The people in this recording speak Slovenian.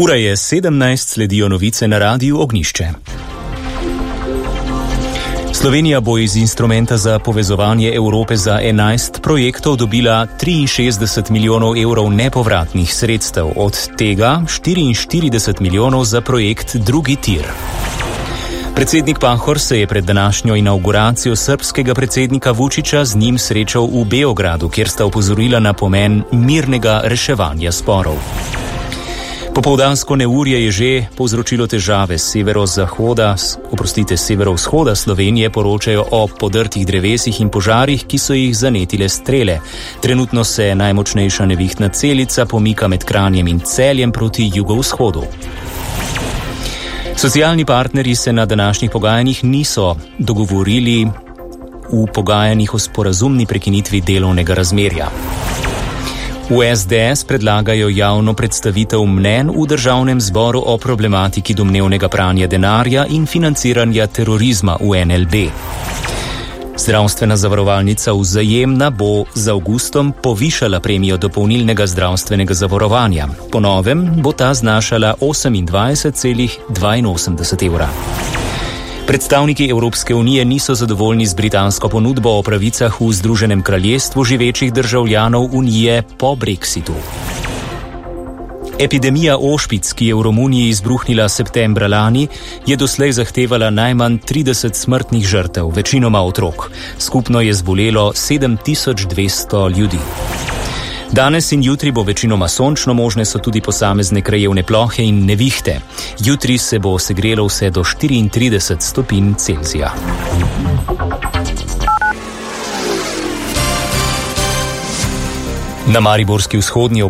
Ura je 17, sledijo novice na Radiu Ognjišče. Slovenija bo iz instrumenta za povezovanje Evrope za 11 projektov dobila 63 milijonov evrov nepovratnih sredstev, od tega 44 milijonov za projekt Drugi tir. Predsednik Pahor se je pred današnjo inauguracijo srbskega predsednika Vučića z njim srečal v Beogradu, kjer sta opozorila na pomen mirnega reševanja sporov. Popoldansko neurje je že povzročilo težave. Severovzhoda Slovenije poročajo o podrtih drevesih in požarih, ki so jih zanetile strele. Trenutno se najmočnejša nevihtna celica pomika med Kranjem in Celjem proti jugovzhodu. Socialni partnerji se na današnjih pogajanjih niso dogovorili v pogajanjih o sporazumni prekinitvi delovnega razmerja. V SDS predlagajo javno predstavitev mnenj v državnem zboru o problematiki domnevnega pranja denarja in financiranja terorizma v NLB. Zdravstvena zavarovalnica Vzajemna bo z avgustom povišala premijo dopolnilnega zdravstvenega zavarovanja. Po novem bo ta znašala 28,82 evra. Predstavniki Evropske unije niso zadovoljni z britansko ponudbo o pravicah v Združenem kraljestvu živečih državljanov unije po Brexitu. Epidemija ošpic, ki je v Romuniji izbruhnila septembra lani, je doslej zahtevala najmanj 30 smrtnih žrtev, večinoma otrok. Skupno je zbolelo 7200 ljudi. Danes in jutri bo večinoma sončno, možne so tudi posamezne krajevne plohe in nevihte. Jutri se bo segrelo vse do 34 stopinj Celzija. Na mariborski vzhodni